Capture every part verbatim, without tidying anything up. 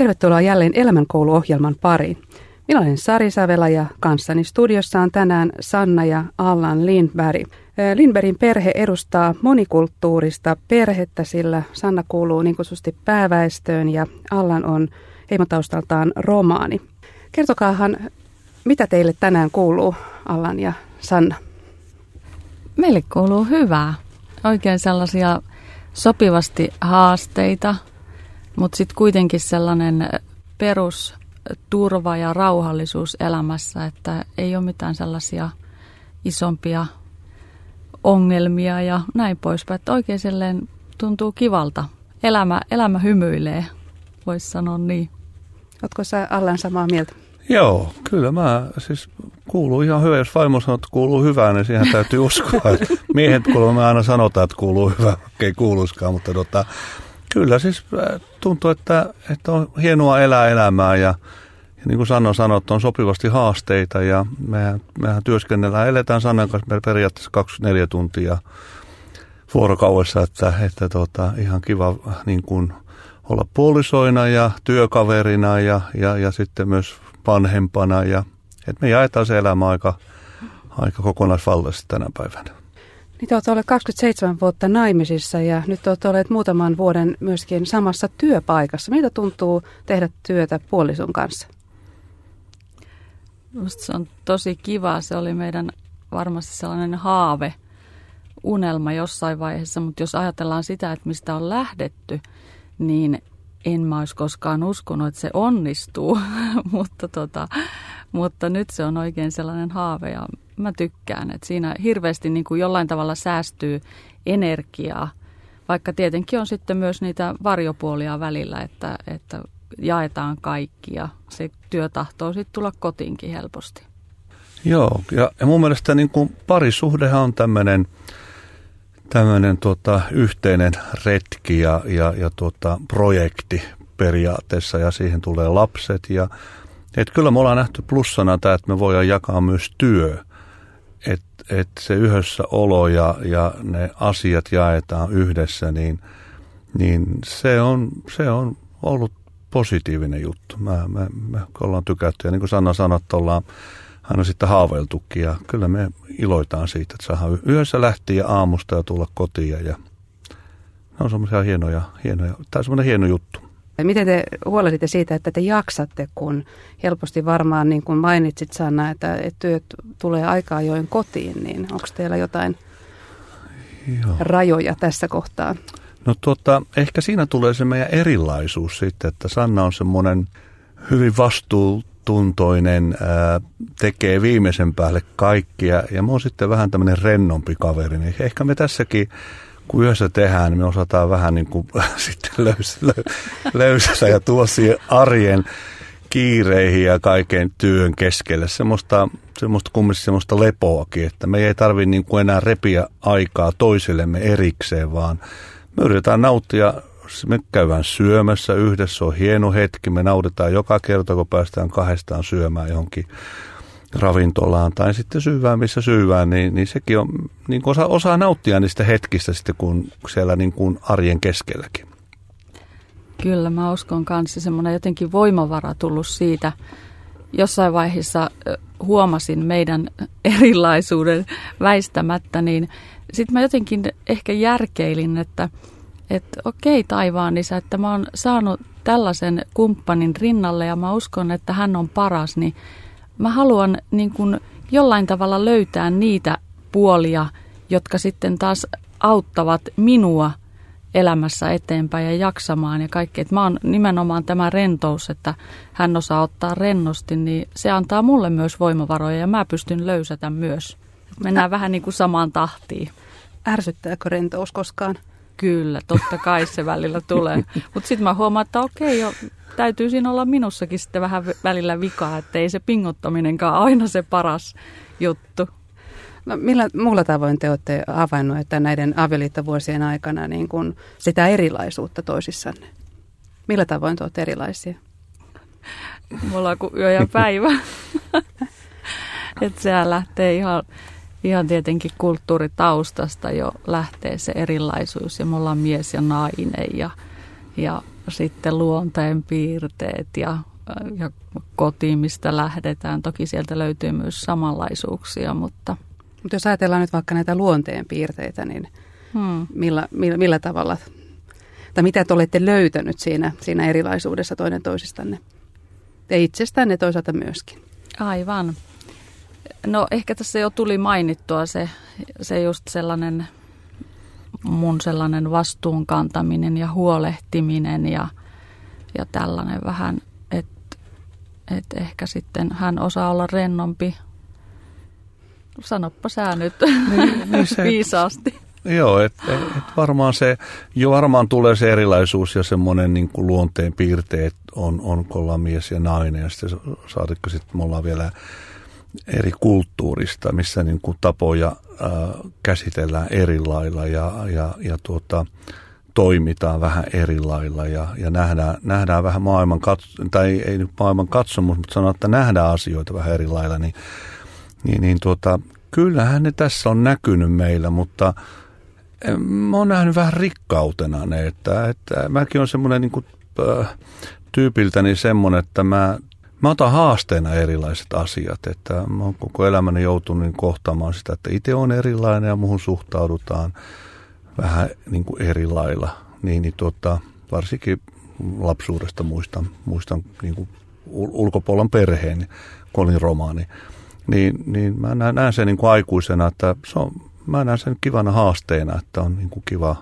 Tervetuloa jälleen Elämänkouluohjelman pariin. Minä olen Sari Savela ja kanssani studiossa on tänään Sanna ja Allan Lindberg. Lindbergin perhe edustaa monikulttuurista perhettä, sillä Sanna kuuluu niin kutsusti pääväestöön ja Allan on heimotaustaltaan romaani. Kertokaahan, mitä teille tänään kuuluu, Allan ja Sanna? Meille kuuluu hyvää. Oikein sellaisia sopivasti haasteita, mutta sitten kuitenkin sellainen perusturva ja rauhallisuus elämässä, että ei ole mitään sellaisia isompia ongelmia ja näin poispäin. Että oikein silleen tuntuu kivalta. Elämä, elämä hymyilee, voisi sanoa niin. Ootko sä, Allan, samaa mieltä? Joo, kyllä mä siis kuuluu ihan hyvä. Jos vaimo sanoo, että kuuluu hyvää, niin siihen täytyy uskoa. Miehet kuuluu, me aina sanotaan, että kuuluu hyvää, vaikka ei kuuluisikaan, mutta tota, kyllä siis tuntuu, että, että on hienoa elää elämää ja, ja niin kuin Sanna sanoi, että on sopivasti haasteita ja mehän, mehän työskennellään, eletään Sannan kanssa periaatteessa kaksikymmentäneljä tuntia vuorokaudessa, että, että tota, ihan kiva niin kuin olla puolisoina ja työkaverina ja, ja, ja sitten myös vanhempana ja että me jaetaan se elämä aika, aika kokonaisvaltaisesti tänä päivänä. Niin te olette olleet kaksikymmentäseitsemän vuotta naimisissa ja nyt olette olleet muutaman vuoden myöskin samassa työpaikassa. Miltä tuntuu tehdä työtä puolison kanssa? Musta se on tosi kiva. Se oli meidän varmasti sellainen haave, unelma jossain vaiheessa, mutta jos ajatellaan sitä, että mistä on lähdetty, niin en mä olisi koskaan uskonut, että se onnistuu, mutta, tota, mutta nyt se on oikein sellainen haave ja mä tykkään, että siinä hirveästi niin kuin jollain tavalla säästyy energiaa, vaikka tietenkin on sitten myös niitä varjopuolia välillä, että, että jaetaan kaikki ja se työ tahtoo sitten tulla kotiinkin helposti. Joo, ja, ja mun mielestä niin kuin parisuhdehan on tämmöinen tämmöinen tuota, yhteinen retki ja, ja, ja tuota, projekti periaatteessa ja siihen tulee lapset. Ja, et kyllä me ollaan nähty plussana tämä, että me voidaan jakaa myös työ. Että et se yhdessä olo ja, ja ne asiat jaetaan yhdessä, niin, niin se, on, se on ollut positiivinen juttu. Mä, me, me ollaan tykätty ja niin kuin Sanna sanoi, että ollaan aina sitten haaveiltukin ja kyllä me iloitaan siitä, että saadaan yhdessä lähteä aamusta ja tulla kotiin ja ne on semmoisia hienoja, hienoja, tämä on semmoinen hieno juttu. Ja miten te huolehditte siitä, että te jaksatte, kun helposti varmaan niin kuin mainitsit Sanna, että, että työt tulee aika ajoin kotiin, niin onko teillä jotain Joo. rajoja tässä kohtaa? No tuota, ehkä siinä tulee se meidän erilaisuus sitten, että Sanna on semmoinen hyvin vastuu tuntoinen, ää, tekee viimeisen päälle kaikkia ja mä oon sitten vähän tämmöinen rennompi kaveri. Niin ehkä me tässäkin, kun yhdessä tehdään, niin me osataan vähän niin kuin sitten löysä, löysätä ja tuoda siihen arjen kiireihin ja kaiken työn keskelle. Semmoista, semmoista kumminkin semmoista lepoakin, että me ei tarvitse niin kuin enää repiä aikaa toisillemme erikseen, vaan me yritetään nauttia. Me käydään syömässä yhdessä, se on hieno hetki. Me nautitaan joka kerta, kun päästään kahdestaan syömään johonkin ravintolaan tai sitten syyvään, missä syyvään, niin, niin sekin on, niin osa, osaa nauttia niistä hetkistä sitten, kun siellä niin kuin arjen keskelläkin. Kyllä, mä uskon kanssa semmoinen jotenkin voimavara tullut siitä. Jossain vaiheessa huomasin meidän erilaisuuden väistämättä, niin sitten mä jotenkin ehkä järkeilin, että Että okei taivaan isä, että mä oon saanut tällaisen kumppanin rinnalle ja mä uskon, että hän on paras, niin mä haluan niin kuin jollain tavalla löytää niitä puolia, jotka sitten taas auttavat minua elämässä eteenpäin ja jaksamaan ja kaikki. Että mä oon nimenomaan tämä rentous, että hän osaa ottaa rennosti, niin se antaa mulle myös voimavaroja ja mä pystyn löysätä myös. Mennään vähän niin kuin samaan tahtiin. Ärsyttääkö rentous koskaan? Kyllä, totta kai se välillä tulee. Mutta sitten mä huomaan, että okei, jo, täytyy siinä olla minussakin sitten vähän välillä vikaa, että ei se pingottaminenkaan aina se paras juttu. No, millä muulla tavoin te olette havainnut, että näiden avioliittovuosien aikana niin kun sitä erilaisuutta toisissanne? Millä tavoin te olette erilaisia? Mulla on kuin yö ja päivä. Että sehän lähtee ihan... Ihan tietenkin kulttuuritaustasta jo lähtee se erilaisuus ja me ollaan mies ja nainen ja, ja sitten luonteen piirteet ja, ja koti, mistä lähdetään. Toki sieltä löytyy myös samanlaisuuksia, mutta... Mutta jos ajatellaan nyt vaikka näitä luonteen piirteitä, niin hmm. millä, millä, millä tavalla, tai mitä te olette löytänyt siinä, siinä erilaisuudessa toinen toisistanne? Te itsestänne toisaalta myöskin. Aivan. No ehkä tässä jo tuli mainittua se, se just sellainen mun sellainen vastuun kantaminen ja huolehtiminen ja, ja tällainen vähän, että et ehkä sitten hän osaa olla rennompi. Sanoppa sä nyt niin, niin se, viisaasti. Joo, että et varmaan se, jo varmaan tulee se erilaisuus ja semmoinen niin kuin luonteen piirteet on, on kun ollaan mies ja nainen ja sitten saatikko sitten me ollaan vielä eri kulttuurista, missä niin kuin tapoja äh, käsitellään eri lailla ja, ja, ja tuota, toimitaan vähän eri lailla ja, ja nähdään, nähdään vähän maailman, katso, tai ei nyt maailman katsomus, mutta sanotaan, että nähdään asioita vähän eri lailla, niin, niin, niin tuota, kyllähän ne tässä on näkynyt meillä, mutta mä oon nähnyt vähän rikkautena ne, että, että mäkin on semmoinen niin kuin, äh, tyypiltäni semmoinen, että mä Mä otan haasteena erilaiset asiat, että mä oon koko elämäni joutunut niin kohtaamaan sitä, että itse on erilainen ja muuhun suhtaudutaan vähän niin kuin eri lailla. Niin, niin tuota, varsinkin lapsuudesta muistan, muistan niin kuin ulkopuolen perheen, kun olin romaani. Niin, niin mä näen, näen sen niin kuin aikuisena, että se on, mä näen sen kivana haasteena, että on niin kuin kiva.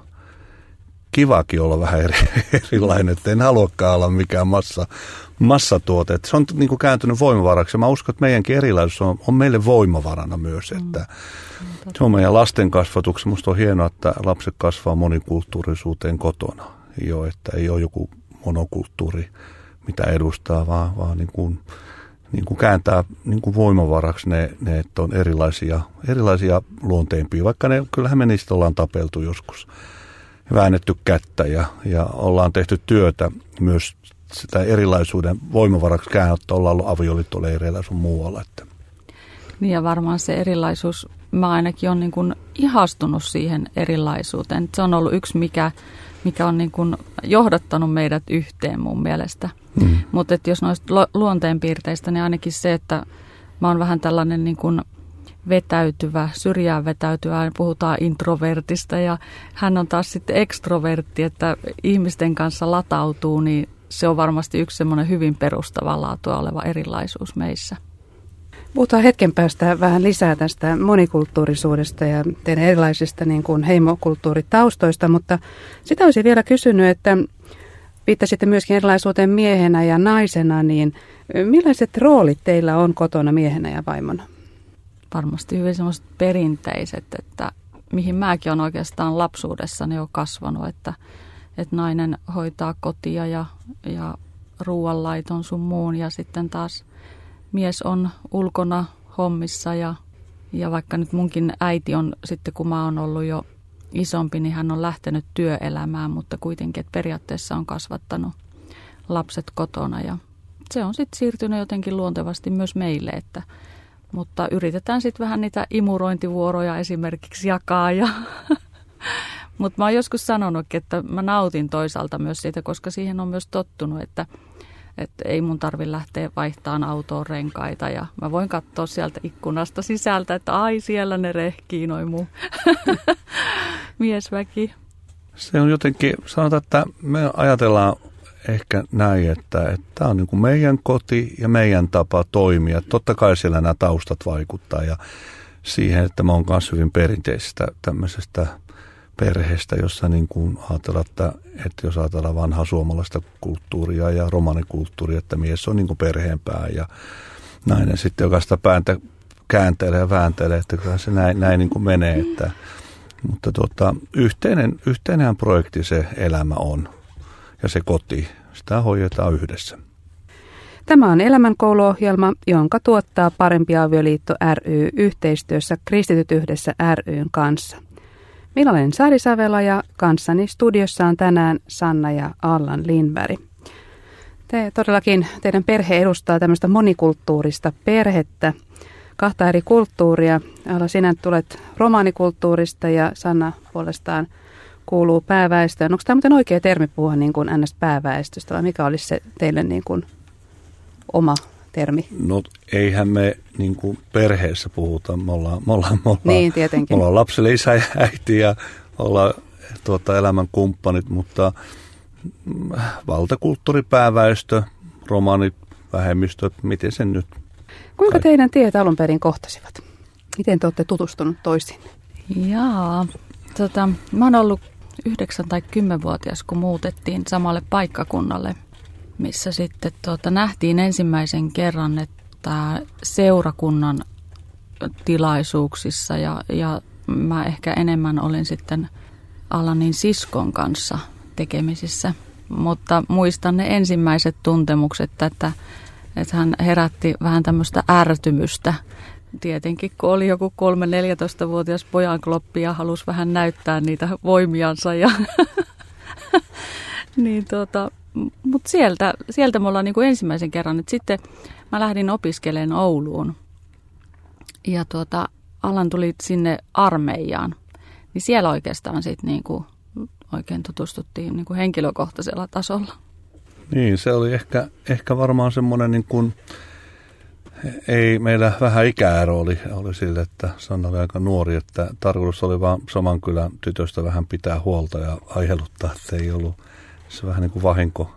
Kivakin olla vähän eri, erilainen, että en haluakaan olla mikään massa, massatuote. Että se on niin kuin kääntynyt voimavaraksi. Mä uskon, että meidänkin erilaisuus on, on meille voimavarana myös. Että mm. Se on meidän lasten kasvatuksessa. Musta on hienoa, että lapset kasvaa monikulttuurisuuteen kotona. Jo, että ei ole joku monokulttuuri, mitä edustaa, vaan, vaan niin kuin, niin kuin kääntää niin kuin voimavaraksi ne, ne, että on erilaisia, erilaisia luonteenpiä. Vaikka ne, kyllähän me niistä ollaan tapeltu joskus. Väännetty kättä ja, ja ollaan tehty työtä myös sitä erilaisuuden voimavaraksi käännettä, ollaan ollut avioliittoleireillä sun muualla. Että. Niin ja varmaan se erilaisuus, mä ainakin olen niin kuin ihastunut siihen erilaisuuteen. Se on ollut yksi, mikä, mikä on niin kuin johdattanut meidät yhteen mun mielestä. Mm. Mutta jos noista luonteenpiirteistä, niin ainakin se, että mä oon vähän tällainen niin kuin vetäytyvä, syrjään vetäytyvä, puhutaan introvertista ja hän on taas sitten ekstrovertti, että ihmisten kanssa latautuu, niin se on varmasti yksi semmoinen hyvin perustavaa laatua oleva erilaisuus meissä. Puhutaan hetken päästä vähän lisää tästä monikulttuurisuudesta ja teidän erilaisista niin kuin heimokulttuuritaustoista, mutta sitä olisin vielä kysynyt, että viittasitte myöskin erilaisuuteen miehenä ja naisena, niin millaiset roolit teillä on kotona miehenä ja vaimona? Varmasti hyvin semmoiset perinteiset, että mihin mäkin olen oikeastaan lapsuudessani jo kasvanut, että, että nainen hoitaa kotia ja, ja ruoanlaiton sun muun ja sitten taas mies on ulkona hommissa ja, ja vaikka nyt munkin äiti on sitten kun mä oon ollut jo isompi, niin hän on lähtenyt työelämään, mutta kuitenkin, että periaatteessa on kasvattanut lapset kotona ja se on sitten siirtynyt jotenkin luontevasti myös meille, että mutta yritetään sitten vähän niitä imurointivuoroja esimerkiksi jakaa. Ja mutta mä oon joskus sanonutkin, että mä nautin toisaalta myös siitä, koska siihen on myös tottunut, että, että ei mun tarvitse lähteä vaihtamaan autoon renkaita. Ja mä voin katsoa sieltä ikkunasta sisältä, että ai siellä ne rehkii noin mun miesväki. Se on jotenkin, sanotaan, että me ajatellaan ehkä näin, että tämä on niin kuin meidän koti ja meidän tapa toimia. Totta kai siellä nämä taustat vaikuttaa ja siihen, että mä oon myös hyvin perinteisestä tämmöisestä perheestä, jossa niin kuin ajatellaan, että, että jos ajatellaan vanhaa suomalaista kulttuuria ja romanikulttuuria, että mies on niin kuin perheenpää ja nainen sitten, joka sitä pääntä kääntelee ja vääntelee, että kyllä se näin, näin niin kuin menee. Että, mutta tuota, yhteinen, yhteinen projekti se elämä on. Ja se koti, sitä hoidetaan yhdessä. Tämä on elämänkouluohjelma, jonka tuottaa Parempi avioliitto ry yhteistyössä Kristityt yhdessä ry:n kanssa. Minä olen Sari Savela ja kanssani studiossa on tänään Sanna ja Allan Lindberg. Te todellakin, teidän perhe edustaa tämmöistä monikulttuurista perhettä, kahta eri kulttuuria. Alla, sinä tulet romaanikulttuurista ja Sanna puolestaan kuuluu pääväestöön. Onko tämä muuten oikea termi puhua niin kuin N S-pääväestöstä vai mikä olisi se teille niin kuin oma termi? No eihän me niin kuin perheessä puhuta, me ollaan, me ollaan, me ollaan, niin, tietenkin. Me ollaan lapsille isä ja äiti ja ollaan tuota, elämän kumppanit, mutta valtakulttuuripääväestö, romanit, vähemmistöt, miten sen nyt? Kuinka Kai. teidän tiet alun perin kohtasivat? Miten te olette tutustunut toisiin? Jaa, tota, mä oon ollut yhdeksän- tai kymmenvuotias, kun muutettiin samalle paikkakunnalle, missä sitten tuota, nähtiin ensimmäisen kerran, että seurakunnan tilaisuuksissa ja, ja mä ehkä enemmän olin sitten Alanin siskon kanssa tekemisissä. Mutta muistan ne ensimmäiset tuntemukset, että, että hän herätti vähän tämmöistä ärtymystä. Tietenkin, kun oli joku kolme-neljätoistavuotias pojankloppi ja halusi vähän näyttää niitä voimiansa. Ja niin tuota, mutta sieltä, sieltä me ollaan niin kuin ensimmäisen kerran. Et sitten mä lähdin opiskelemaan Ouluun ja tuota, Alan tuli sinne armeijaan. Niin siellä oikeastaan sitten niin kuin oikein tutustuttiin niin kuin henkilökohtaisella tasolla. Niin, se oli ehkä, ehkä varmaan semmoinen, niin kuin, ei meillä vähän ikäero oli, oli sille, että Sanna oli aika nuori, että tarkoitus oli vaan saman kylän tytöstä vähän pitää huolta ja aiheuttaa, että ei ollut se vähän niin kuin vahinko.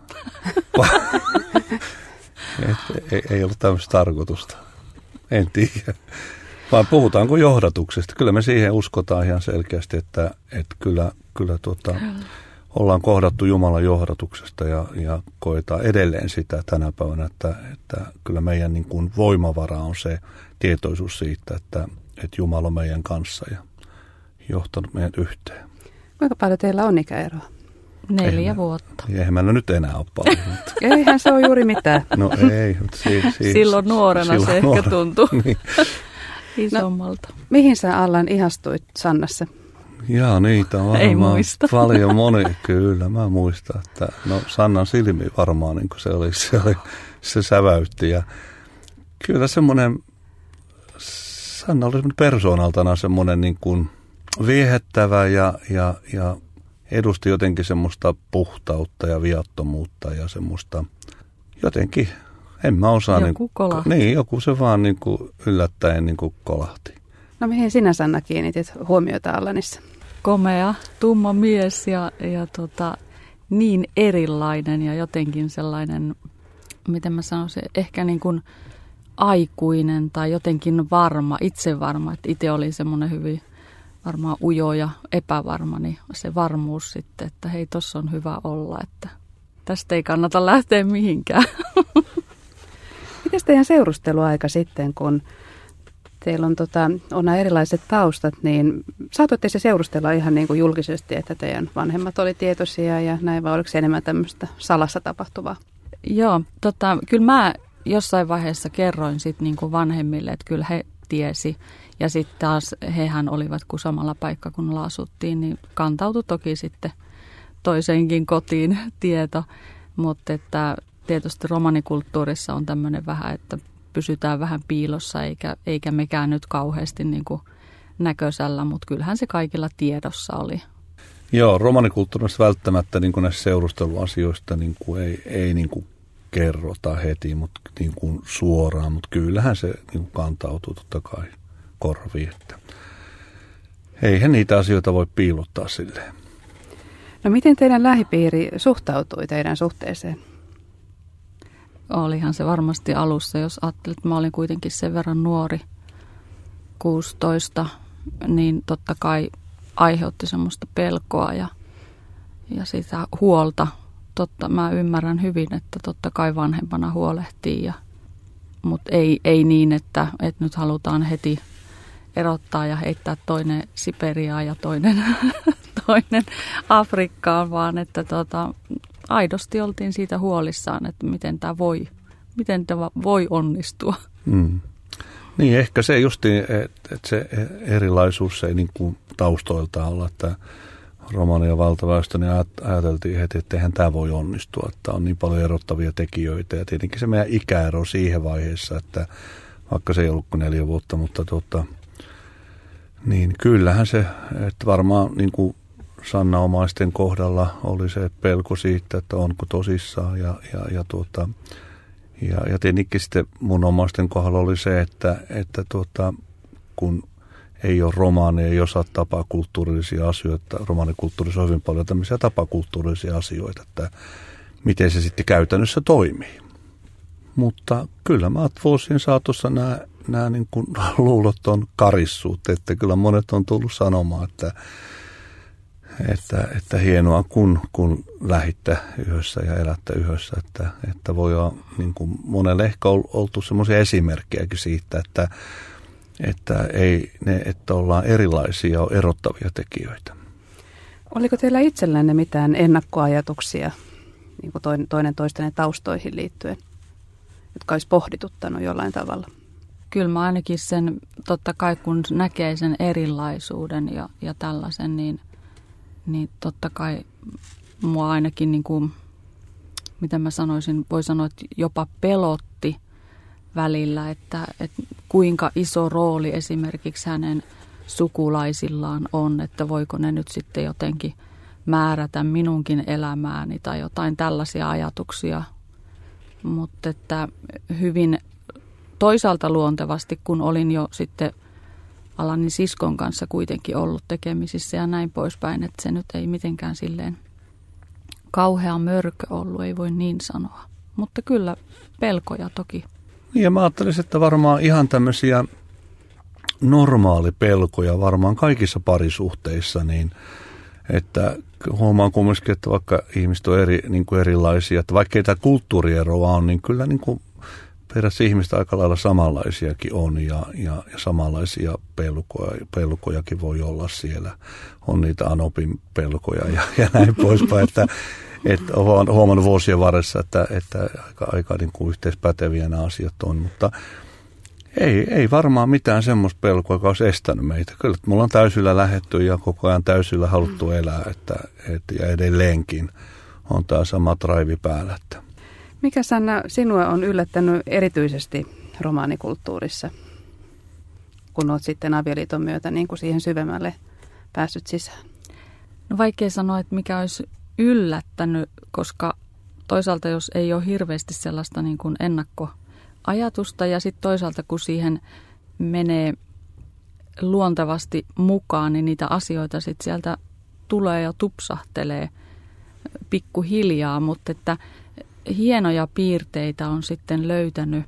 Et, ei, ei ollut tämmöistä tarkoitusta, en tiedä. Vaan puhutaanko johdatuksesta? Kyllä me siihen uskotaan ihan selkeästi, että, että kyllä, kyllä tuota, ollaan kohdattu Jumalan johdatuksesta ja, ja koetaan edelleen sitä tänä päivänä, että, että kyllä meidän niin kuin voimavara on se tietoisuus siitä, että, että Jumala on meidän kanssa ja johtanut meidät yhteen. Kuinka paljon teillä on ikäeroa? Neljä eihän, vuotta. Eihän meillä nyt enää ole paljon. Eihän se ole juuri mitään. No ei. Si, si, silloin nuorena silloin se nuorena. ehkä tuntui Niin. isommalta. No, mihin sä Allan ihastuit Sannassa? Jaa, niitä on Ei varmaan muista. paljon moni. Kyllä, mä muistan, että no Sannan silmi varmaan niin kuin se oli, se oli, se säväytti ja kyllä semmoinen, Sanna oli semmoinen persoonaltana semmoinen niin kuin viehättävä ja, ja, ja edusti jotenkin semmoista puhtautta ja viattomuutta ja semmoista jotenkin, en mä osaa. Joku niin, kolahti. Niin, joku se vaan niin kuin yllättäen niin kuin kolahti. No mihin sinä Sanna kiinnitit huomiota Allanissa? Komea, tumma mies ja, ja tota, niin erilainen ja jotenkin sellainen, miten mä sanoisin, ehkä niin kuin aikuinen tai jotenkin varma, itsevarma. Että itse olin semmoinen hyvin varmaan ujo ja epävarma, niin se varmuus sitten, että hei, tossa on hyvä olla, että tästä ei kannata lähteä mihinkään. Miten teidän seurusteluaika sitten, kun teillä on, tota, on nämä erilaiset taustat, niin saatoitte se seurustella ihan niin kuin julkisesti, että teidän vanhemmat oli tietoisia ja näin, vai oliko se enemmän tämmöistä salassa tapahtuvaa? Joo, tota, kyllä mä jossain vaiheessa kerroin sitten niin kuin vanhemmille, että kyllä he tiesi. Ja sitten taas hehän olivat, kun samalla paikkakunnalla asuttiin, niin kantautui toki sitten toiseenkin kotiin tieto. Mutta että tietysti romanikulttuurissa on tämmöinen vähän, että pysytään vähän piilossa, eikä, eikä mekään nyt kauheasti niin kuin näköisellä, mutta kyllähän se kaikilla tiedossa oli. Joo, romanikulttuurissa välttämättä niin kuin näissä seurusteluasioista niin kuin ei, ei niin kuin kerrota heti, mutta niin kuin suoraan, mutta kyllähän se niin kuin kantautuu totta kai korviin. Että eihän niitä asioita voi piilottaa silleen. No miten teidän lähipiiri suhtautui teidän suhteeseen? Olihan se varmasti alussa, jos ajattelet, että mä olin kuitenkin sen verran nuori, kuusitoista, niin totta kai aiheutti semmoista pelkoa ja, ja sitä huolta. Totta, mä ymmärrän hyvin, että totta kai vanhempana huolehtii, ja, mutta ei, ei niin, että, että nyt halutaan heti erottaa ja heittää toinen Siperiaan ja toinen, toinen Afrikkaan, vaan että tota, aidosti oltiin siitä huolissaan, että miten tämä voi, miten tämä voi onnistua. Mm. Niin, ehkä se justi, että, että se erilaisuus ei niin kuin taustoiltaan olla, että romania valtaväestö, niin ajateltiin heti, että eihän tämä voi onnistua, että on niin paljon erottavia tekijöitä. Ja tietenkin se meidän ikäero siihen vaiheessa, että vaikka se ei ollut kuin neljä vuotta, mutta tota, niin kyllähän se, että varmaan niin kuin Sanna-omaisten kohdalla oli se pelko siitä, että onko tosissaan ja, ja, ja, tuota, ja, ja tietenkin sitten mun omaisten kohdalla oli se, että, että tuota, kun ei ole romaania, ei osaa tapakulttuurillisia asioita, romaanikulttuurissa on hyvin paljon tämmöisiä tapakulttuurillisia asioita, että miten se sitten käytännössä toimii. Mutta kyllä mä vuosien saatossa nämä, nämä niin kuin luulot on karissuut, että kyllä monet on tullut sanomaan, että, että, että hienoa kun, kun lähitte yhdessä ja elätte yhdessä, että, että voi olla niin kuin monelle ehkä oltu semmoisia esimerkkejäkin siitä, että, että, ei ne, että ollaan erilaisia ja erottavia tekijöitä. Oliko teillä itsellänne mitään ennakkoajatuksia niin kuin toinen, toinen toistenne taustoihin liittyen, jotka olisi pohdituttanut jollain tavalla? Kyllä mä ainakin sen, totta kai kun näkee sen erilaisuuden ja, ja tällaisen, niin, niin totta kai mua ainakin, niin kuin, mitä mä sanoisin, voi sanoa, että jopa pelotti välillä, että, että kuinka iso rooli esimerkiksi hänen sukulaisillaan on, että voiko ne nyt sitten jotenkin määrätä minunkin elämääni tai jotain tällaisia ajatuksia. Mutta että hyvin toisaalta luontevasti, kun olin jo sitten Alanin siskon kanssa kuitenkin ollut tekemisissä ja näin poispäin, että se nyt ei mitenkään silleen kauhea mörkö ollut, ei voi niin sanoa. Mutta kyllä pelkoja toki. Ja mä ajattelisin, että varmaan ihan tämmöisiä normaalipelkoja varmaan kaikissa parisuhteissa, niin että huomaan kumminkin, että vaikka ihmiset on eri, niin kuin erilaisia, että vaikka ei tämä kulttuurieroa on, niin kyllä niin kuin perässä ihmistä aika lailla samanlaisiakin on ja, ja, ja samanlaisia pelkoja, pelkojakin voi olla siellä. On niitä Anopin pelkoja ja, ja näin poispäin, että, että olen huomannut vuosien varressa, että, että aika, aika niin kuin yhteispäteviä nämä asiat on, mutta Ei, ei varmaan mitään semmoista pelkoa, joka olisi estänyt meitä. Kyllä, että mulla on täysillä lähdetty ja koko ajan täysillä haluttu elää, että, että, ja edelleenkin on tämä sama drive päällä. Että. Mikä, Sanna, sinua on yllättänyt erityisesti romaanikulttuurissa, kun olet sitten avioliiton myötä niin kuin siihen syvemmälle päässyt sisään? No vaikea sanoa, että mikä olisi yllättänyt, koska toisaalta jos ei ole hirveästi sellaista niin kuin ennakko ajatusta ja sitten toisaalta kun siihen menee luontevasti mukaan, niin niitä asioita sitten sieltä tulee ja tupsahtelee pikkuhiljaa, mutta että hienoja piirteitä on sitten löytänyt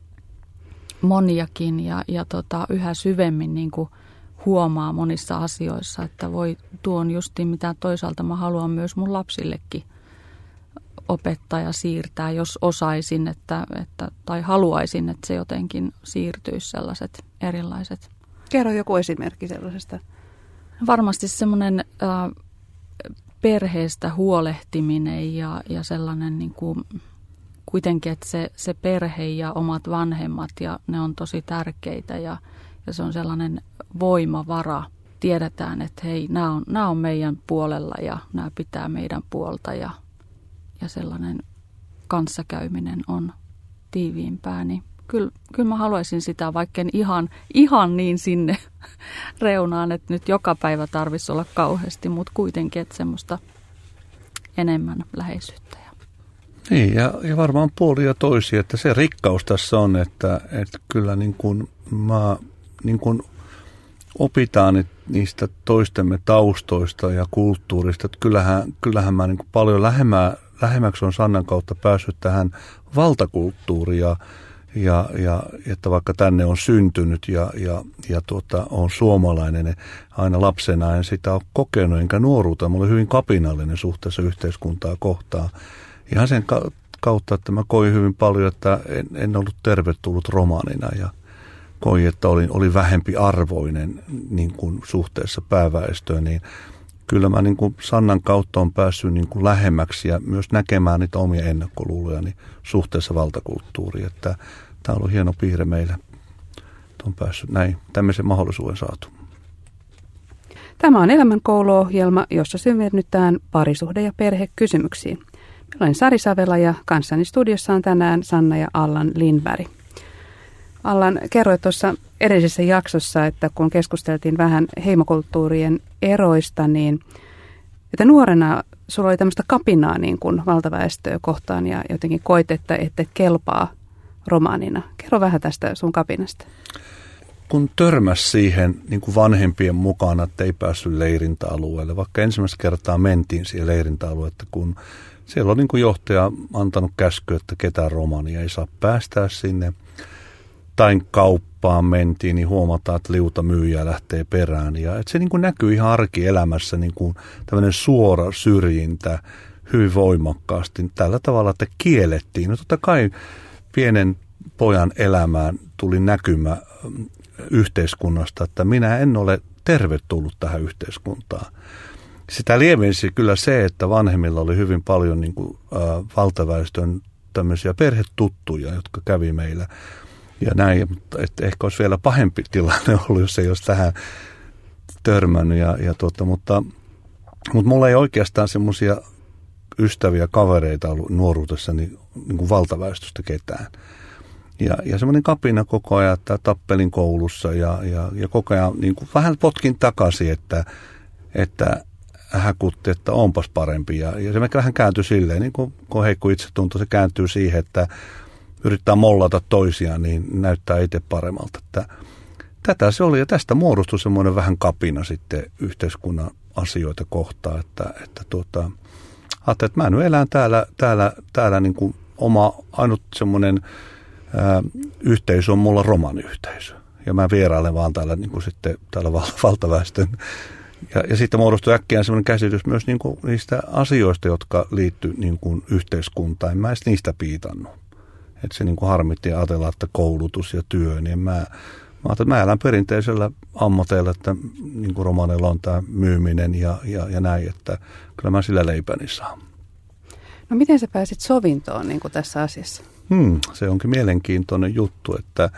moniakin ja, ja tota, yhä syvemmin niin kuin huomaa monissa asioissa, että voi tuon justiin mitä toisaalta mä haluan myös mun lapsillekin opettaja siirtää, jos osaisin että, että, tai haluaisin, että se jotenkin siirtyisi sellaiset erilaiset. Kerro joku esimerkki sellaisesta. Varmasti semmoinen äh, perheestä huolehtiminen ja, ja sellainen niin kuin, kuitenkin, että se, se perhe ja omat vanhemmat ja ne on tosi tärkeitä ja, ja se on sellainen voimavara. Tiedetään, että hei, nämä on, nämä on meidän puolella ja nämä pitää meidän puolta ja ja sellainen kanssakäyminen on tiiviimpää, niin kyllä, kyllä mä haluaisin sitä, vaikka en ihan, ihan niin sinne reunaan, että nyt joka päivä tarvitsisi olla kauheasti, mutta kuitenkin, että semmoista enemmän läheisyyttä. Niin, ja, ja varmaan puolia toisia, että se rikkaus tässä on, että, että kyllä niin kuin mä niin kuin opitaan niistä toistemme taustoista ja kulttuurista, että kyllähän, kyllähän mä niin kuin paljon lähemmä, lähemmäksi on Sannan kautta päässyt tähän valtakulttuuriin ja, ja, ja että vaikka tänne on syntynyt ja, ja, ja tuota, on suomalainen, niin aina lapsena en sitä ole kokenut, enkä nuoruutta. Mulla oli hyvin kapinallinen suhteessa yhteiskuntaa kohtaan. Ihan sen kautta, että mä koin hyvin paljon, että en, en ollut tervetullut romaanina ja koin, että olin, olin vähempi arvoinen niin kuin suhteessa pääväestöön, niin kyllä mä niin kuin Sannan kautta on päässyt niin kuin lähemmäksi ja myös näkemään niitä omia ennakkoluulojani suhteessa valtakulttuuriin. Että tämä on ollut hieno piirre meille, että on päässyt näin tämmöisen mahdollisuuden saatu. Tämä on Elämänkouluohjelma, jossa syvennytään parisuhde- ja perhekysymyksiin. Minä olen Sari Savela ja kanssani studiossa on tänään Sanna ja Allan Lindberg. Allan, kerroit tuossa edellisessä jaksossa, että kun keskusteltiin vähän heimokulttuurien eroista, niin Että nuorena sulla oli tämmöistä kapinaa niin kuin valtaväestöä kohtaan ja jotenkin koit, että ette kelpaa romaanina. Kerro vähän tästä sun kapinasta. Kun törmäsi siihen niin kuin vanhempien mukana, että ei päässyt leirintäalueelle, vaikka ensimmäistä kertaa mentiin siihen leirintäalueelle, kun siellä on niin kuin johtaja antanut käsky, että ketään romania ei saa päästää sinne. Tai kauppaan mentiin, niin huomataan, että liuta myyjä lähtee perään. Ja että se niin kuin näkyy ihan arkielämässä, niin kuin tämmöinen suora syrjintä hyvin voimakkaasti. Tällä tavalla, että kiellettiin. No totta kai pienen pojan elämään tuli näkymä yhteiskunnasta, että minä en ole tervetullut tähän yhteiskuntaan. Sitä lievensi kyllä se, että vanhemmilla oli hyvin paljon niin kuin, ä, valtaväestön tämmöisiä perhetuttuja, jotka kävi meillä. Ja näin, että ehkä olisi vielä pahempi tilanne ollut, jos ei olisi tähän törmännyt. Ja, ja tuota, mutta, mutta mulla ei oikeastaan semmoisia ystäviä, kavereita ollut nuoruudessa niin, niin kuin valtaväestöstä ketään. Ja, ja semmoinen kapina koko ajan, että tappelin koulussa ja, ja, ja koko ajan niin kuin vähän potkin takaisin, että, että häkutti, että onpas parempi. Ja, ja se vähän kääntyi silleen, niin kuin kun heikko itsetunto, se kääntyy siihen, että yrittää mollata toisiaan, niin näyttää itse paremmalta. Että tätä se oli, ja tästä muodostui semmoinen vähän kapina sitten yhteiskunnan asioita kohtaan, että, että tuota, ajattelin, että mä nyt elän täällä, täällä, täällä niin kuin oma ainut semmoinen ää, yhteisö on mulla romaniyhteisö. Ja mä vierailen vaan täällä niin kuin sitten täällä val, valtaväestön. Ja, ja sitten muodostui äkkiä semmoinen käsitys myös niin kuin niistä asioista, jotka liittyy niin kuin yhteiskuntaan. En mä edes niistä piitannut. Että se niin kuin harmitti ajatella, että koulutus ja työ, niin mä, mä ajattelin, että mä elän perinteisellä ammateilla, että niin kuin romaneilla on tämä myyminen ja, ja, ja näin, että kyllä mä sillä leipäni saan. No miten sä pääsit sovintoon niin kuin tässä asiassa? Hmm, se onkin mielenkiintoinen juttu, että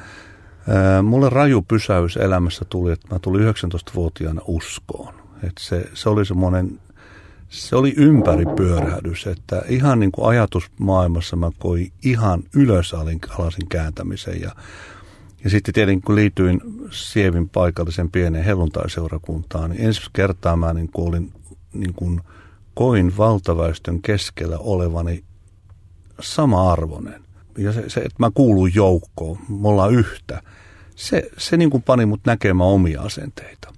ää, mulle raju pysäys elämässä tuli, että mä tulin yhdeksäntoistavuotiaana uskoon. Että se, se oli semmoinen, se oli ympäripyörähdys, että ihan niin kuin ajatusmaailmassa mä koin ihan ylös alasin kääntämisen ja Ja sitten tietenkin kun liityin Sievin paikallisen pieneen helluntaiseurakuntaan, niin ensi kertaa mä niin kuin olin, niin kuin koin valtaväestön keskellä olevani sama-arvoinen. Ja se, se että mä kuulun joukkoon, me ollaan yhtä, se, se niin kuin pani mut näkemään omia asenteita.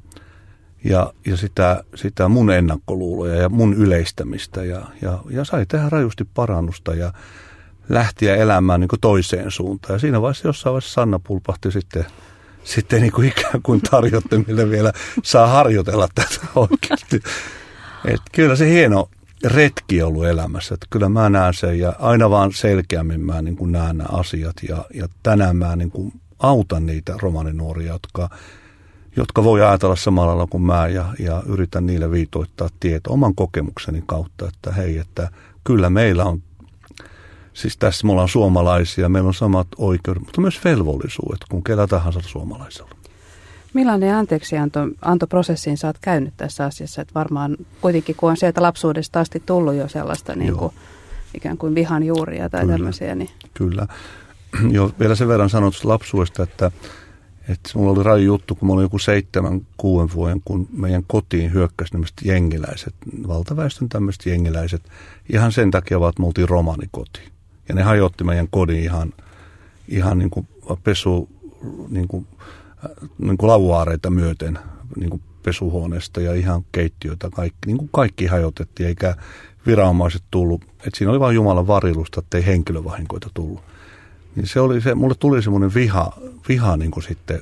Ja, ja sitä, sitä mun ennakkoluuloja ja mun yleistämistä ja, ja, ja sai tehdä rajusti parannusta ja lähtiä elämään niin kuin toiseen suuntaan. Ja siinä vaiheessa jossain vaiheessa Sanna pulpahti sitten, sitten niin kuin ikään kuin tarjottimille vielä saa harjoitella tätä oikeasti. Että kyllä se hieno retki on ollut elämässä. Että kyllä mä näen sen ja aina vaan selkeämmin mä niin kuin näen nämä asiat. Ja, ja tänään mä niin kuin autan niitä romaninuoria, jotka, jotka voi ajatella samalla lailla kuin mä ja, ja yritän niille viitoittaa tietä oman kokemukseni kautta, että hei, että kyllä meillä on. Siis tässä me ollaan suomalaisia, meillä on samat oikeudet, mutta myös velvollisuudet kuin kellä tahansa suomalaisella. Millainen anteeksiantoprosessiin sä oot käynyt tässä asiassa? Että varmaan kuitenkin, kun on sieltä lapsuudesta asti tullut jo sellaista niin kuin, ikään kuin vihan juuria tai Kyllä. tämmöisiä. Niin. Kyllä. Jo, vielä sen verran sanot lapsuudesta, että, että mulla oli raju juttu, kun mä olin joku seitsemän, kuuden vuoden, kun meidän kotiin hyökkäsi nämä jengiläiset, valtaväestön tämmöiset jengiläiset, ihan sen takia vaan, että me oltiin romanikoti. Ja ne hajotti meidän kodin ihan, ihan niin kuin pesu, niin kuin, niin kuin lauaareita myöten niin kuin pesuhuoneesta ja ihan keittiöitä. Kaikki, niin kuin kaikki hajotettiin, eikä viranomaiset tullut. Et siinä oli vain Jumalan varilusta, ettei henkilövahinkoita tullut. Niin se oli se, mulle tuli semmoinen viha, viha niin kuin sitten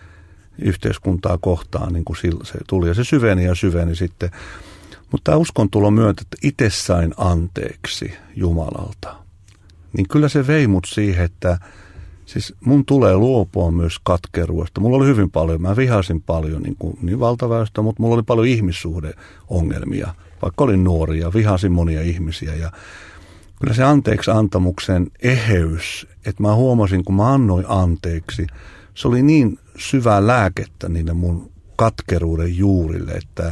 yhteiskuntaa kohtaan, niin kuin se tuli. Ja se syveni ja syveni sitten. Mutta tämä uskontulo myötä, että itse sain anteeksi Jumalalta. Niin kyllä se vei mut siihen, että siis mun tulee luopua myös katkeruudesta. Mulla oli hyvin paljon, mä vihasin paljon niin, kuin, niin valtaväestöä, mutta mulla oli paljon ihmissuhdeongelmia. Vaikka olin nuori ja vihasin monia ihmisiä. Ja kyllä se anteeksi antamuksen eheys, että mä huomasin, kun mä annoin anteeksi, se oli niin syvää lääkettä niille mun katkeruuden juurille, että,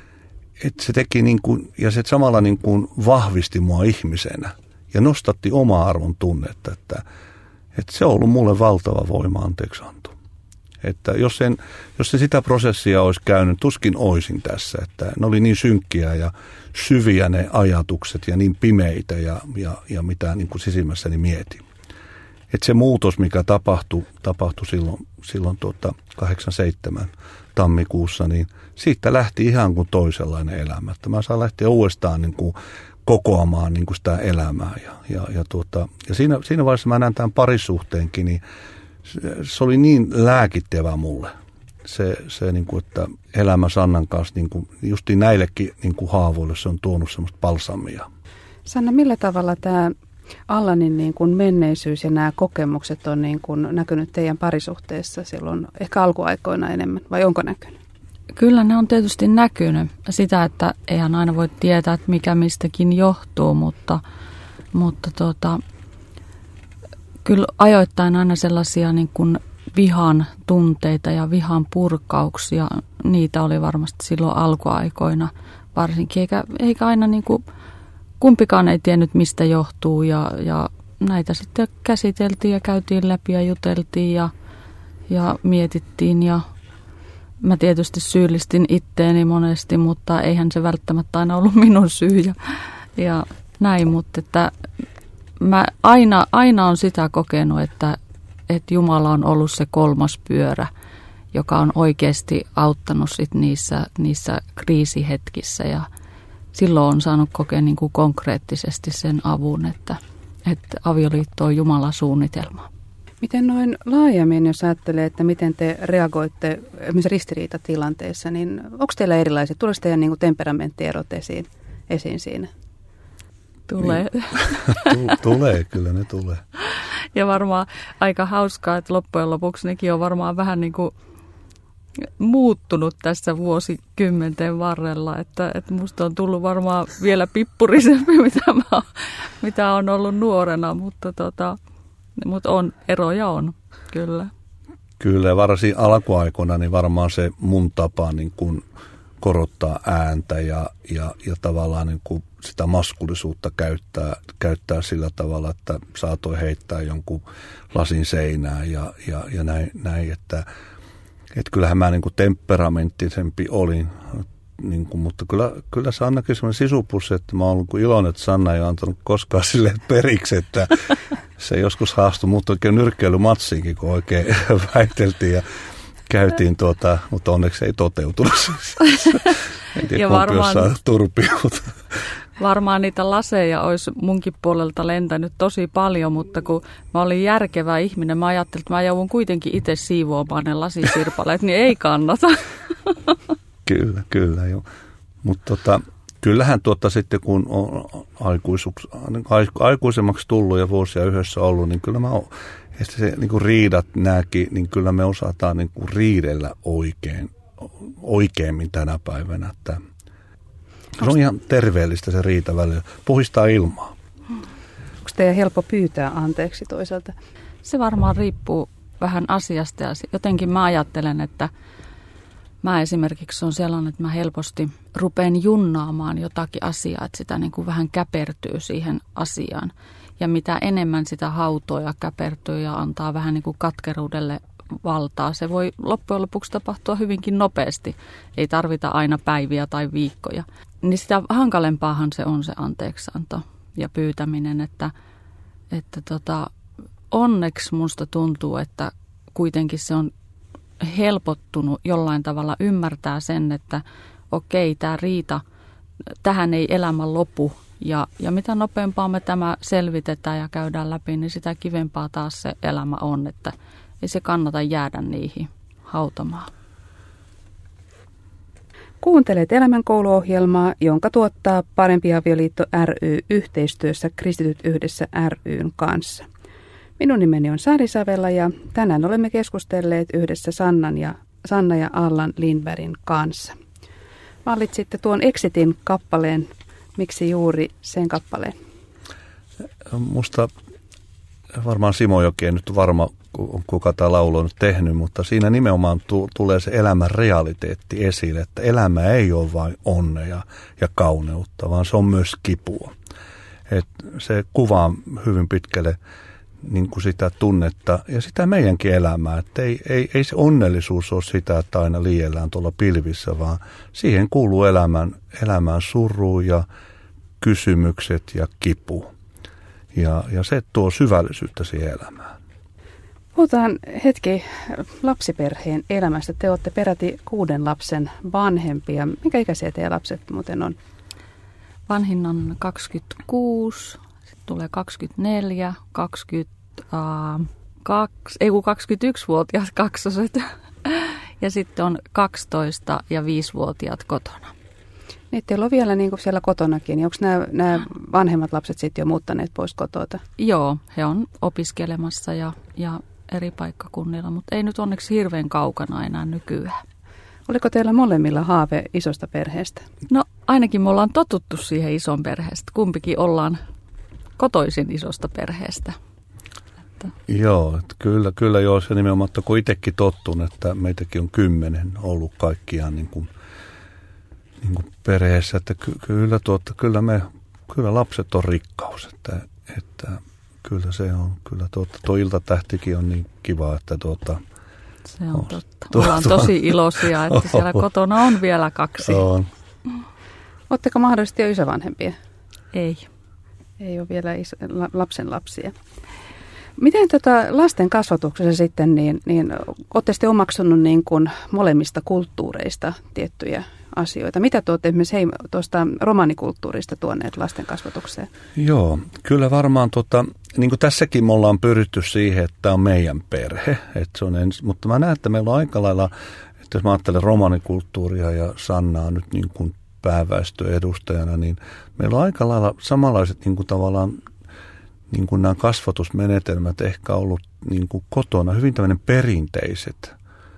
että se teki niin kuin, ja se samalla niin kuin vahvisti mua ihmisenä. Ja nostatti omaa arvon tunnetta, että, että se on ollut mulle valtava voima anteeksianto. Että jos en, jos en sitä prosessia olisi käynyt, tuskin oisin tässä. Että ne oli niin synkkiä ja syviä ne ajatukset ja niin pimeitä ja, ja, ja mitä niin kuin sisimmässäni mietin. Että se muutos, mikä tapahtui, tapahtui silloin, silloin tuota kahdeksankymmentäseitsemän tammikuussa, niin siitä lähti ihan kuin toisenlainen elämä. Että mä saan lähteä uudestaan niin kuin kokoamaan niin kuin sitä elämää. Ja, ja, ja, tuota, ja siinä, siinä vaiheessa mä näen tämän parisuhteenkin, niin se, se oli niin lääkittävä mulle. Se, se niin kuin, että elämä Sannan kanssa, niin kuin, justiin näillekin niin kuin haavoille se on tuonut semmoista balsamia. Sanna, millä tavalla tämä Allanin niin kuin menneisyys ja nämä kokemukset on niin kuin näkynyt teidän parisuhteessa silloin ehkä alkuaikoina enemmän, vai onko näkynyt? Kyllä ne on tietysti näkynyt. Sitä, että eihän aina voi tietää, että mikä mistäkin johtuu, mutta, mutta tuota, kyllä ajoittain aina sellaisia niin kuin vihan tunteita ja vihan purkauksia, niitä oli varmasti silloin alkuaikoina varsinkin, eikä, eikä aina niin kuin kumpikaan ei tiennyt, mistä johtuu ja, ja näitä sitten käsiteltiin ja käytiin läpi ja juteltiin ja, ja mietittiin. Ja mä tietysti syyllistin itteeni monesti, mutta eihän se välttämättä aina ollut minun syy ja, ja näin. Mutta että mä aina, aina on sitä kokenut, että, että Jumala on ollut se kolmas pyörä, joka on oikeasti auttanut sit niissä, niissä kriisihetkissä ja silloin on saanut kokea niin kuin konkreettisesti sen avun, että, että avioliitto on Jumalan suunnitelma. Miten noin laajemmin, jos ajattelee, että miten te reagoitte esimerkiksi ristiriitatilanteessa, niin onko teillä erilaiset, tuleeko teidän niin kuin temperamenttierot esiin, esiin siinä? Tulee. Niin. Tulee, kyllä ne tulee. Ja varmaan aika hauskaa, että loppujen lopuksi nekin on varmaan vähän niin kuin muuttunut tässä vuosikymmenten varrella, että, että musta on tullut varmaan vielä pippurisempi, mitä, mä, mitä on ollut nuorena, mutta, tota, mutta on, eroja on, kyllä. Kyllä, ja varsin alkuaikoina niin varmaan se mun tapa niin kuin korottaa ääntä ja, ja, ja tavallaan niin kuin sitä maskulisuutta käyttää, käyttää sillä tavalla, että saatoi heittää jonkun lasin seinään ja, ja, ja näin, näin, että Että kyllähän mä niin kuin temperamenttisempi olin, niin kuin, mutta kyllä, kyllä se on näkyy semmoinen sisupussi, että mä oon ollut iloinen, että Sanna ei ole antanut koskaan silleen periksi, että se joskus haastui, mutta oikein nyrkkeilymatsiinkin, kun oikein väiteltiin ja käytiin, tuota, mutta onneksi ei toteutunut. En tiedä, kumpi jossain turpiut. Varmaan niitä laseja olisi munkin puolelta lentänyt tosi paljon, mutta kun mä olin järkevä ihminen, mä ajattelin, että mä joudun kuitenkin itse siivoamaan ne lasisirpaleet, niin ei kannata. Kyllä, kyllä joo. Mutta tota, kyllähän tuota sitten kun on aikuisemmaksi tullut ja vuosia yhdessä ollut, niin kyllä mä oon, ja se niin kuin riidat nääkin, niin kyllä me osataan niin kuin riidellä oikein, oikeimmin tänä päivänä, että se on ihan terveellistä se riita välillä. Puhistaa ilmaa. Onko teidän helppo pyytää anteeksi toisaalta? Se varmaan riippuu vähän asiasta. Ja jotenkin mä ajattelen, että mä esimerkiksi on sellainen, että mä helposti rupean junnaamaan jotakin asiaa, että sitä niin kuin vähän käpertyy siihen asiaan. Ja mitä enemmän sitä hautoo ja käpertyy ja antaa vähän niin kuin katkeruudelle valtaa, se voi loppujen lopuksi tapahtua hyvinkin nopeasti. Ei tarvita aina päiviä tai viikkoja. Niin sitä hankalempaahan se on se anteeksianto ja pyytäminen, että, että tota, onneksi musta tuntuu, että kuitenkin se on helpottunut jollain tavalla ymmärtää sen, että okei, tämä riita, tähän ei elämä lopu. Ja, ja mitä nopeampaa me tämä selvitetään ja käydään läpi, niin sitä kivempaa taas se elämä on, että ei se kannata jäädä niihin hautamaan. Kuuntelet Elämänkouluohjelmaa, jonka tuottaa Parempi avioliitto ry yhteistyössä Kristityt yhdessä ry:n kanssa. Minun nimeni on Sari Savela ja tänään olemme keskustelleet yhdessä Sannan ja, Sanna ja Allan Lindbergin kanssa. Valitsitte tuon Exitin kappaleen. Miksi juuri sen kappaleen? Musta varmaan Simo Joki ei nyt varma, kuka tämä laulu on nyt tehnyt, mutta siinä nimenomaan tu- tulee se elämän realiteetti esille, että elämä ei ole vain onnea ja kauneutta, vaan se on myös kipua. Et se kuvaa hyvin pitkälle niin kuin sitä tunnetta ja sitä meidänkin elämää. Että ei, ei, ei se onnellisuus ole sitä, että aina liiellään tuolla pilvissä, vaan siihen kuuluu elämän, elämään suru ja kysymykset ja kipu. Ja, ja se tuo syvällisyyttä siihen elämään. Puhutaan hetki lapsiperheen elämästä. Te olette peräti kuuden lapsen vanhempia. Mikä ikäisiä teidän lapset muuten on? Vanhin on kaksikymmentäkuusi, sitten tulee kaksikymmentäneljä, kaksikymmentäkaksi, ei kun kaksikymmentäyksivuotiaat kaksoset ja sitten on kaksitoista ja viisivuotiaat kotona. Niin, teillä on vielä niin kuin siellä kotonakin. Onko nämä, nämä vanhemmat lapset sitten jo muuttaneet pois kotota? Joo, he on opiskelemassa ja, ja eri paikkakunnilla, mutta ei nyt onneksi hirveän kaukana enää nykyään. Oliko teillä molemmilla haave isosta perheestä? No ainakin me ollaan totuttu siihen ison perheestä. Kumpikin ollaan kotoisin isosta perheestä. Että. Joo, että kyllä, kyllä joo, se nimenomaan, että kun itsekin tottun, että meitäkin on kymmenen ollut kaikkiaan niin kuin, niin kuin perheessä, että ky, kyllä, tuota, kyllä, me, kyllä lapset on rikkaus, että, että kyllä se on, kyllä tuota, tuo iltatähtikin on niin kiva, että tuota, se on totta. Ollaan tosi iloisia, että siellä kotona on vielä kaksi. On. Oletteko mahdollisesti jo isovanhempia? Ei. Ei ole vielä iso, la, lapsen lapsia. Miten tota lasten kasvatuksessa sitten, niin, niin olette sitten omaksunut niin kuin molemmista kulttuureista tiettyjä asioita? Mitä te olette esimerkiksi hei, tuosta romanikulttuurista tuoneet lasten kasvatukseen? Joo, kyllä varmaan, tota, niin kuin tässäkin me ollaan pyritty siihen, että tämä on meidän perhe. Että se on ens, mutta mä näen, että meillä on aika lailla, että jos mä ajattelen romanikulttuuria ja Sannaa nyt niin kuin pääväestöedustajana, niin meillä on aika lailla samanlaiset niin kuin tavallaan niin kuin nämä kasvatusmenetelmät ehkä ollut niin kuin kotona hyvin tämmöinen perinteiset.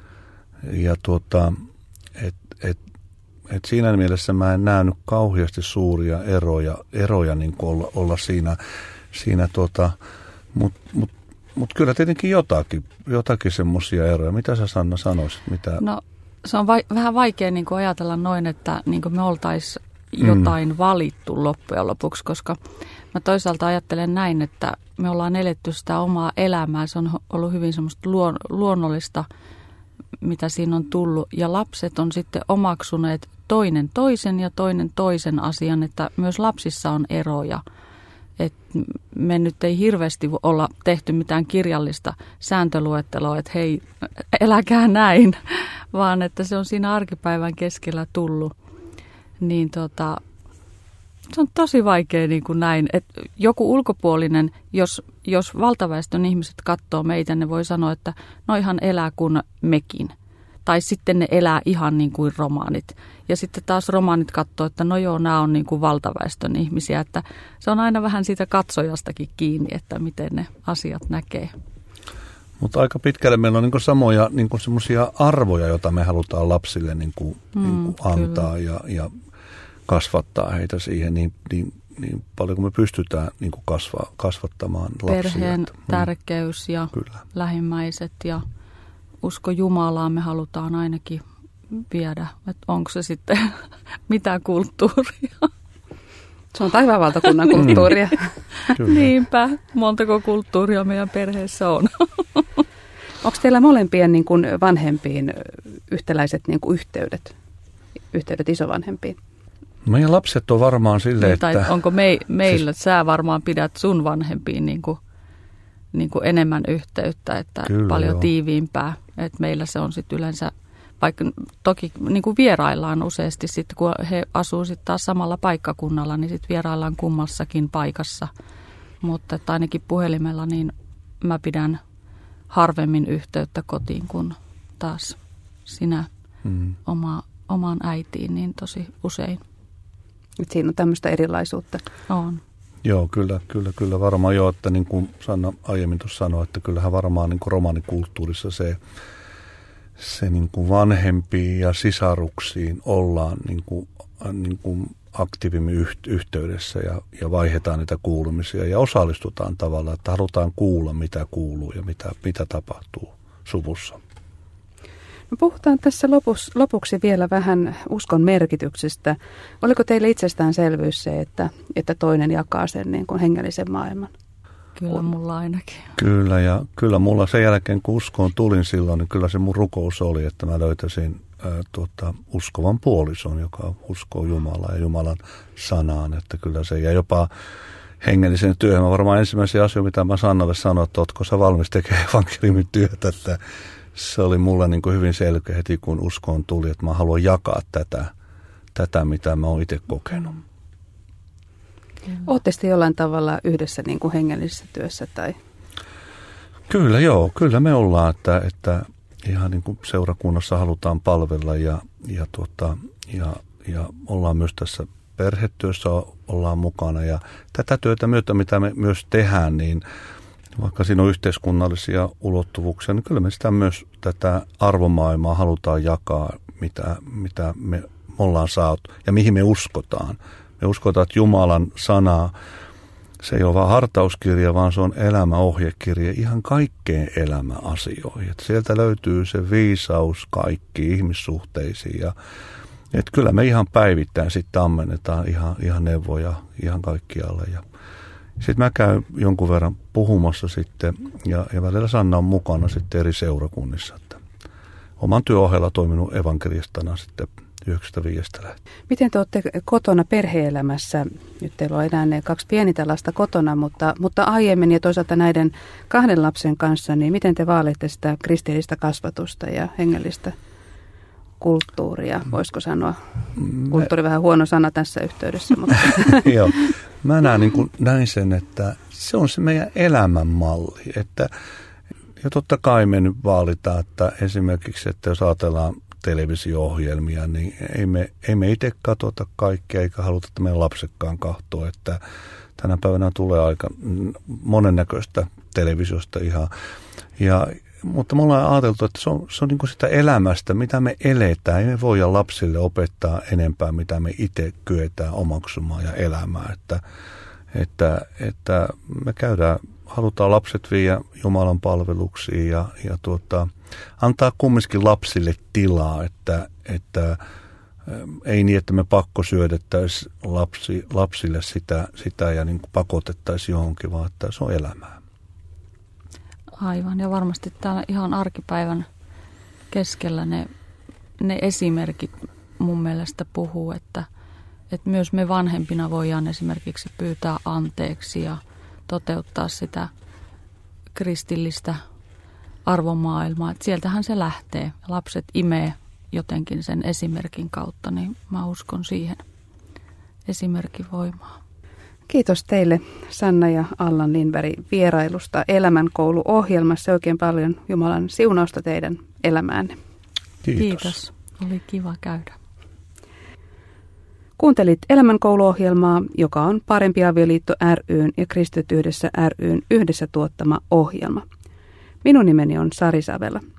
Ja tuota, et, et, et siinä mielessä mä en nähnyt kauheasti suuria eroja, eroja niin kuin olla, olla siinä, siinä tuota, mutta mut, mut kyllä tietenkin jotakin, jotakin semmoisia eroja. Mitä sä Sanna sanoisit? Mitä? No se on vai, vähän vaikea niin kuin ajatella noin, että niin kuin me oltaisiin jotain mm. valittu loppujen lopuksi, koska mä toisaalta ajattelen näin, että me ollaan eletty sitä omaa elämää. Se on ollut hyvin semmoista luon, luonnollista, mitä siinä on tullut. Ja lapset on sitten omaksuneet toinen toisen ja toinen toisen asian, että myös lapsissa on eroja. Et me nyt ei hirveästi olla tehty mitään kirjallista sääntöluetteloa, että hei, eläkää näin, vaan että se on siinä arkipäivän keskellä tullut. Niin tota, se on tosi vaikea niin kuin näin, että joku ulkopuolinen, jos, jos valtaväestön ihmiset katsoo meitä, ne voi sanoa, että no ihan elää kuin mekin. Tai sitten ne elää ihan niin kuin romaanit. Ja sitten taas romaanit katsoo, että no joo, nämä on niin kuin valtaväestön ihmisiä. Että se on aina vähän siitä katsojastakin kiinni, että miten ne asiat näkee. Mutta aika pitkälle meillä on niin kuin samoja niin kuin semmoisia arvoja, joita me halutaan lapsille niin kuin, mm, niin kuin antaa ja, ja kasvattaa heitä siihen niin, niin, niin paljon kuin me pystytään niin kuin kasva, kasvattamaan lapsia. Perheen mm. tärkeys ja Kyllä. lähimmäiset ja usko Jumalaan me halutaan ainakin viedä. Että onko se sitten mitä kulttuuria? Se on taivaanvaltakunnan kulttuuria. Niinpä. Montako kulttuuria meidän perheessä on? Onko teillä molempien niin kuin vanhempiin yhtäläiset niin kuin yhteydet? Yhteydet isovanhempiin? Meidän lapset on varmaan silleen, niin, tai että... onko me, meillä, siis, sä varmaan pidät sun vanhempiin niin kuin, niin kuin enemmän yhteyttä, että Kyllä, paljon joo. tiiviimpää. Että meillä se on sitten yleensä, vaikka toki niin kuin vieraillaan useasti sitten, kun he asuu sitten taas samalla paikkakunnalla, niin sitten vieraillaan kummassakin paikassa. Mutta että ainakin puhelimella niin mä pidän harvemmin yhteyttä kotiin kuin taas sinä mm. oma, omaan äitiin niin tosi usein. Et siinä on tämmöistä erilaisuutta. On. Joo, kyllä, kyllä, kyllä varmaan joo, että niin kuin Sanna aiemmin tuossa sanoi, että kyllähän varmaan niin kuin romanikulttuurissa se, se niin kuin vanhempiin ja sisaruksiin ollaan niin kuin, niin kuin aktiivimmin yhteydessä ja, ja vaihdetaan niitä kuulumisia ja osallistutaan tavallaan, että halutaan kuulla, mitä kuuluu ja mitä, mitä tapahtuu suvussa. No puhutaan tässä lopuksi, lopuksi vielä vähän uskon merkityksestä. Oliko teille itsestäänselvyys se, että, että toinen jakaa sen niin kuin hengellisen maailman? Kyllä mulla ainakin. Kyllä, ja kyllä mulla sen jälkeen, kun uskoon tulin silloin, niin kyllä se mun rukous oli, että mä löytäisin ää, tuota, uskovan puolison, joka uskoo Jumalaa ja Jumalan sanaan. Että kyllä se, ja jopa hengellisen työhön. Mä varmaan ensimmäisiä asioita, mitä mä Sannalle sanoin, että ootko sä valmis tekemään evankeliumin työtä, että se oli mulle niin kuin hyvin selkeä heti, kun uskoon tuli, että mä haluan jakaa tätä, tätä mitä mä oon itse kokenut. Ootte sitten jollain tavalla yhdessä niin kuin hengellisessä työssä? Tai? Kyllä joo, kyllä me ollaan, että, että ihan niin kuin seurakunnassa halutaan palvella ja, ja, tuota, ja, ja ollaan myös tässä perhetyössä ollaan mukana. Ja tätä työtä myötä, mitä me myös tehdään, niin vaikka siinä on yhteiskunnallisia ulottuvuuksia, niin kyllä me sitä myös tätä arvomaailmaa halutaan jakaa, mitä, mitä me ollaan saatu ja mihin me uskotaan. Me uskotaan, että Jumalan sana, se ei ole vain hartauskirja, vaan se on elämäohjekirja ihan kaikkeen elämäasioihin. Että sieltä löytyy se viisaus kaikki ihmissuhteisiin. Ja, että kyllä me ihan päivittäin sitten ammennetaan ihan, ihan neuvoja ihan kaikkialle. Ja sitten mä käyn jonkun verran puhumassa sitten ja, ja välillä Sanna on mukana sitten eri seurakunnissa. Että oman työohjella toiminut evankelistana sitten yhdeksänkymmentäviisi lähtien. Miten te olette kotona perhe-elämässä? Nyt teillä on enää ne kaksi pienintä lasta kotona, mutta, mutta aiemmin ja toisaalta näiden kahden lapsen kanssa, niin miten te vaalitte sitä kristillistä kasvatusta ja hengellistä kulttuuria, voisiko sanoa? Kulttuuri vähän huono sana tässä yhteydessä. Mutta. Joo, mä näen, niin kuin, näin sen, että se on se meidän elämänmalli. Että, ja totta kai me nyt vaalitaan, että esimerkiksi, että jos ajatellaan televisio-ohjelmia, niin ei me, ei me itse katsota kaikkea, eikä haluta, että meidän lapsetkaan kahtoo, että tänä päivänä tulee aika monennäköistä televisiosta ihan. Ja, mutta me ollaan ajateltu, että se on, se on niin kuin sitä elämästä, mitä me eletään. Ei me voida lapsille opettaa enempää, mitä me itse kyetään omaksumaan ja elämään. Että, että, että me käydään, halutaan lapset viedä Jumalan palveluksiin ja, ja tuota, antaa kumminkin lapsille tilaa, että, että ei niin, että me pakko syödettäisiin lapsi, lapsille sitä, sitä ja niin kuin pakotettaisiin johonkin, vaan että se on elämää. Aivan, ja varmasti täällä ihan arkipäivän keskellä ne, ne esimerkit mun mielestä puhuu, että, että myös me vanhempina voidaan esimerkiksi pyytää anteeksi ja toteuttaa sitä kristillistä arvomaailmaa. Että sieltähän se lähtee. Lapset imee jotenkin sen esimerkin kautta, niin mä uskon siihen esimerkin voimaa. Kiitos teille Sanna ja Allan Lindberg vierailusta Elämänkoulu-ohjelmassa. Oikein paljon Jumalan siunausta teidän elämäänne. Kiitos. Kiitos. Oli kiva käydä. Kuuntelit Elämänkoulu-ohjelmaa, joka on Parempi avioliitto ry:n ja Kristityt yhdessä ry:n yhdessä tuottama ohjelma. Minun nimeni on Sari Savela.